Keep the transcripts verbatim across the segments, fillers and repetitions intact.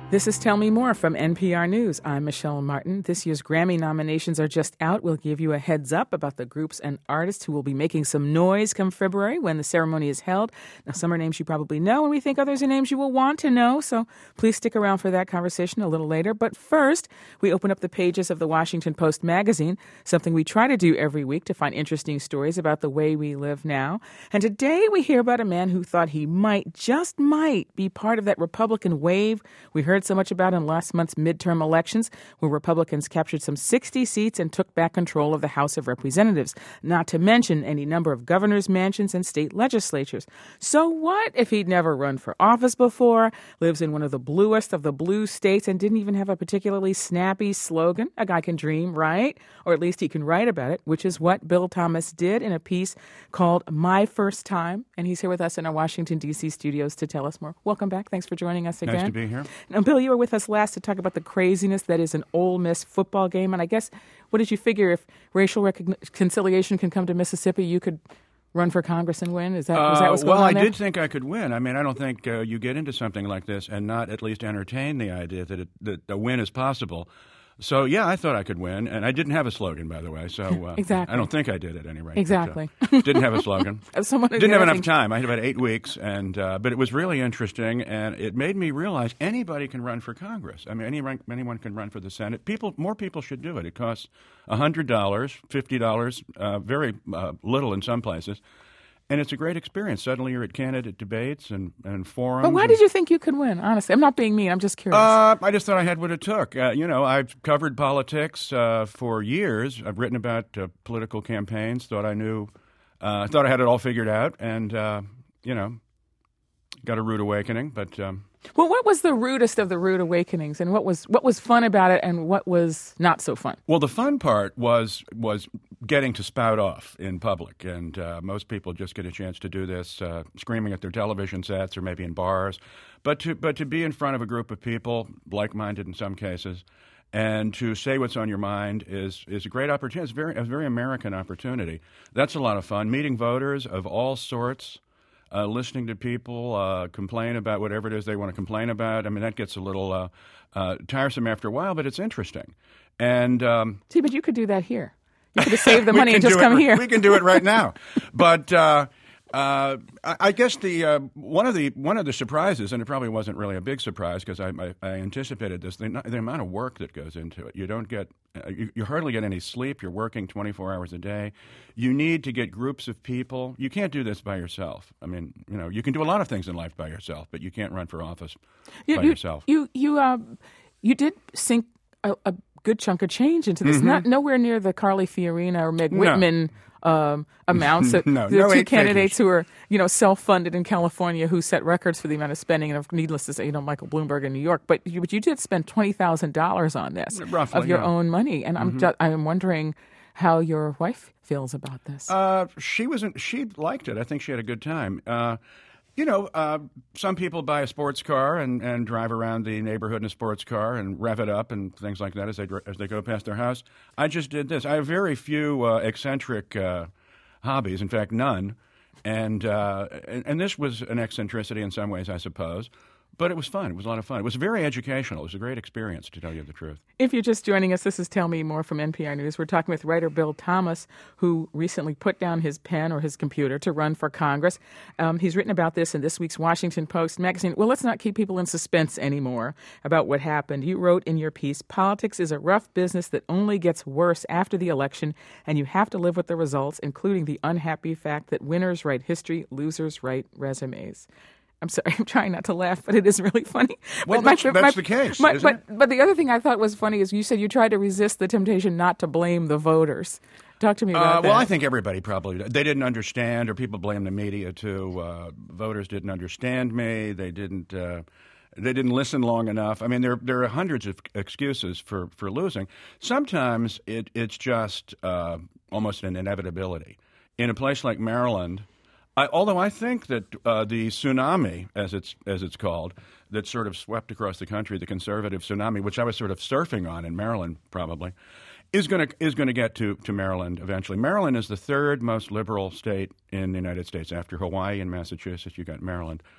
This is Tell Me More from N P R News. I'm Michelle Martin. This year's Grammy nominations are just out. We'll give you a heads up about the groups and artists who will be making some noise come February when the ceremony is held. Now, some are names you probably know, and we think others are names you will want to know, so please stick around for that conversation a little later. But first, we open up the pages of the Washington Post magazine, something we try to do every week to find interesting stories about the way we live now. And today we hear about a man who thought he might, just might, be part of that Republican wave we heard so much about in last month's midterm elections, where Republicans captured some sixty seats and took back control of the House of Representatives, not to mention any number of governors' mansions and state legislatures. So what if he'd never run for office before, lives in one of the bluest of the blue states, and didn't even have a particularly snappy slogan? A guy can dream, right? Or at least he can write about it, which is what Bill Thomas did in a piece called My First Time. And he's here with us in our Washington, D C studios to tell us more. Welcome back. Thanks for joining us again. Nice to be here. Now, Bill, you were with us last to talk about the craziness that is an Ole Miss football game. And I guess, what did you figure, if racial reconciliation can come to Mississippi, you could run for Congress and win? Is that, was that what's uh, going well, on I there? did think I could win. I mean, I don't think uh, you get into something like this and not at least entertain the idea that, it, that a win is possible. So, yeah, I thought I could win. And I didn't have a slogan, by the way. So uh, exactly. I don't think I did at any rate. Exactly. But, uh, didn't have a slogan. Someone didn't have enough time. I had about eight weeks. and uh, But it was really interesting. And it made me realize anybody can run for Congress. I mean, any, anyone can run for the Senate. People, More people should do it. It costs one hundred dollars, fifty dollars, uh, very uh, little in some places. And it's a great experience. Suddenly you're at candidate debates and, and forums. But why and, did you think you could win? Honestly, I'm not being mean. I'm just curious. Uh, I just thought I had what it took. Uh, you know, I've covered politics uh, for years. I've written about uh, political campaigns. Thought I knew. Uh, thought I had it all figured out. And, uh, you know, got a rude awakening. But um, well, what was the rudest of the rude awakenings, and what was what was fun about it, and what was not so fun? Well, the fun part was was getting to spout off in public, and uh, most people just get a chance to do this, uh, screaming at their television sets or maybe in bars. But to but to be in front of a group of people, like-minded in some cases, and to say what's on your mind is is a great opportunity. It's very a very American opportunity. That's a lot of fun. Meeting voters of all sorts. Uh, listening to people uh, complain about whatever it is they want to complain about. I mean, that gets a little uh, uh, tiresome after a while, but it's interesting. And um, see, but you could do that here. You could have saved the money and just come it, here. We can do it right now. But uh, uh, I, I guess the uh, one of the one of the surprises, and it probably wasn't really a big surprise because I, I, I anticipated this, the, the amount of work that goes into it. You don't get uh, you, you hardly get any sleep. You're working twenty-four hours a day. You need to get groups of people. You can't do this by yourself. I mean, you know, you can do a lot of things in life by yourself, but you can't run for office you, by you, yourself. You you uh, you did sink a, a good chunk of change into this. Mm-hmm. Not nowhere near the Carly Fiorina or Meg No. Whitman um, amounts. That no, there are no two eight candidates figures. who are, you know, self-funded in California who set records for the amount of spending, and needless to say, you know, Michael Bloomberg in New York. But you, but you did spend twenty thousand dollars on this Roughly, of your yeah. own money, and I'm Mm-hmm. just, I'm wondering how your wife feels about this. Uh, she wasn't. She liked it. I think she had a good time. Uh, you know, uh, some people buy a sports car and, and drive around the neighborhood in a sports car and rev it up and things like that as they as they go past their house. I just did this. I have very few uh, eccentric uh, hobbies. In fact, none. And, uh, and and this was an eccentricity in some ways, I suppose. But it was fun. It was a lot of fun. It was very educational. It was a great experience, to tell you the truth. If you're just joining us, this is Tell Me More from N P R News. We're talking with writer Bill Thomas, who recently put down his pen or his computer to run for Congress. Um, he's written about this in this week's Washington Post magazine. Well, let's not keep people in suspense anymore about what happened. You wrote in your piece, politics is a rough business that only gets worse after the election, and you have to live with the results, including the unhappy fact that winners write history, losers write resumes. I'm sorry, I'm trying not to laugh, but it is really funny. Well, but that's, my, that's my, the case, my, isn't but, it? But the other thing I thought was funny is you said you tried to resist the temptation not to blame the voters. Talk to me about Uh, that. well, I think everybody probably they didn't understand, or people blame the media too. Uh, voters didn't understand me. They didn't. Uh, they didn't listen long enough. I mean, there there are hundreds of excuses for, for losing. Sometimes it it's just uh, almost an inevitability. In a place like Maryland, I, although I think that uh, the tsunami, as it's as it's called, that sort of swept across the country, the conservative tsunami, which I was sort of surfing on in Maryland, probably. Is going to is going to get to, to Maryland eventually. Maryland is the third most liberal state in the United States after Hawaii and Massachusetts. You got Maryland.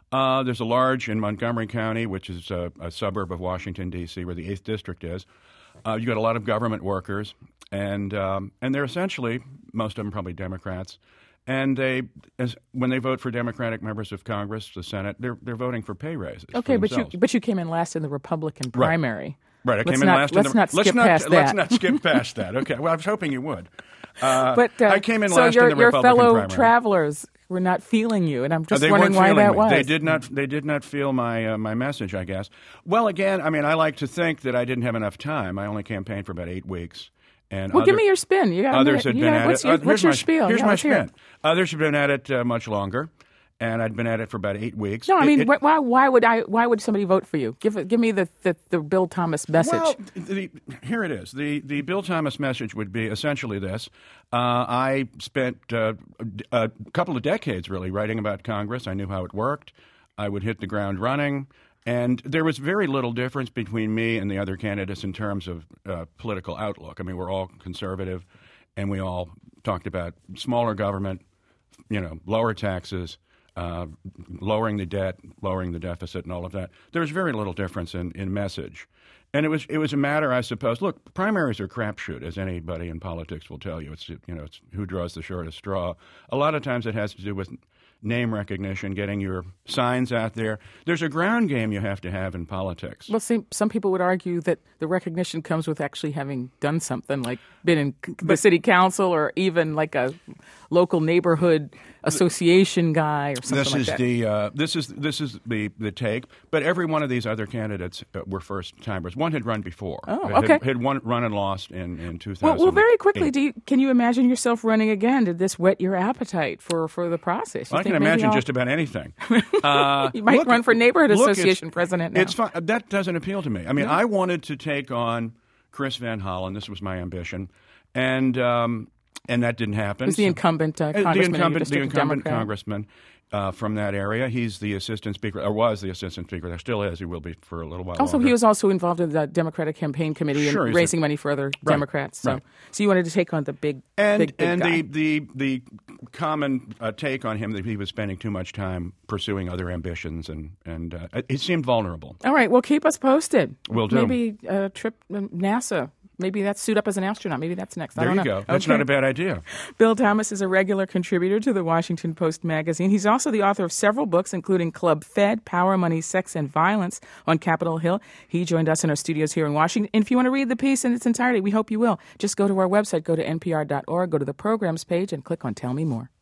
Uh, there's a large in Montgomery County, which is a, a suburb of Washington, D C, where the eighth District is. Uh, you got a lot of government workers, and um, and they're essentially, most of them probably Democrats. And they, as, when they vote for Democratic members of Congress, the Senate, they're they're voting for pay raises. Okay, for but you themselves. but you came in last in the Republican primary. Right, I let's came in not, last. Let's in the, not skip let's not, past let's that. not skip past that. Okay, well, I was hoping you would. Uh, but uh, I came in so last your, in the your Republican fellow primary. travelers were not feeling you, and I'm just Uh, they wondering weren't why feeling that me. was. They did not. They did not feel my uh, my message, I guess. Well, again, I mean, I like to think that I didn't have enough time. I only campaigned for about eight weeks. And well, other, give me your spin. You got others had you been got, at what's it. Your, Uh, what's here's your my, spiel? Here's yeah, my let's hear spin. it. Others have been at it uh, much longer, and I'd been at it for about eight weeks. No, I It- mean, it, why why would I? Why would somebody vote for you? Give it- give me the, the, the Bill Thomas message. Well, the, here it is. The the Bill Thomas message would be essentially this. Uh, I spent uh, a couple of decades really writing about Congress. I knew how it worked. I would hit the ground running. And there was very little difference between me and the other candidates in terms of uh, political outlook. I mean, we're all conservative, and we all talked about smaller government, you know, lower taxes, uh, lowering the debt, lowering the deficit, and all of that. There was very little difference in, in message. And it was it was a matter, I suppose. Look, primaries are crapshoot, as anybody in politics will tell you. It's you know, it's who draws the shortest straw. A lot of times it has to do with name recognition, getting your signs out there. There's a ground game you have to have in politics. Well, see, some people would argue that the recognition comes with actually having done something, like been in c- the city council or even like a local neighborhood association guy or something This like is that. the uh, this is this is the the take. But every one of these other candidates uh, were first timers. One had run before. Oh, had, okay. Had one run and lost in in two thousand. Well, well, very quickly, do you, can you imagine yourself running again? Did this whet your appetite for, for the process? You Well, I can think maybe imagine I'll- just about anything. Uh, You might look, run for neighborhood look, it's- association president now. It's fine. That doesn't appeal to me. I mean, I wanted to take on Chris Van Hollen. This was my ambition, and um, and that didn't happen. Who's the So- incumbent uh, Uh, congressman the in your incumbent, the district, a incumbent Democrat? congressman uh, from that area. He's the assistant speaker, or was the assistant speaker. There still is. He will be for a little while. Also, longer. he was also involved in the Democratic campaign committee Sure, and he's raising a- money for other Right, Democrats. So, right. so you wanted to take on the big, and big, big and guy. the the the common uh, take on him that he was spending too much time pursuing other ambitions, and and uh, he seemed vulnerable. All right, well, keep us posted. Will do. Maybe a trip to NASA. Maybe that's suit up as an astronaut. Maybe that's next. I There don't you know. go. That's Okay. not a bad idea. Bill Thomas is a regular contributor to the Washington Post magazine. He's also the author of several books, including Club Fed, Power, Money, Sex, and Violence on Capitol Hill. He joined us in our studios here in Washington. And if you want to read the piece in its entirety, we hope you will. Just go to our website, go to N P R dot org, go to the programs page, and click on Tell Me More.